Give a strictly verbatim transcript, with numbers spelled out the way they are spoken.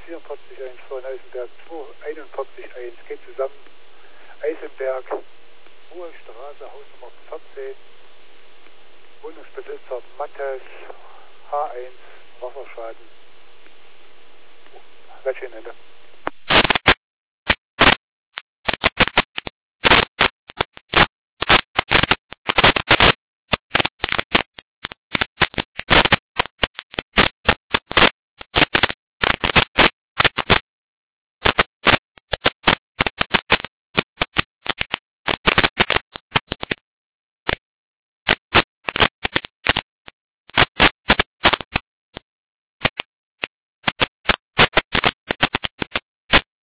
vierundvierzig eins von Eisenberg zwei einundvierzig eins geht zusammen. Eisenberg, Hohe Straße, Hausnummer vierzehn, Wohnungsbesitzer Mattes, H eins, Wasserschaden. Welche Ende?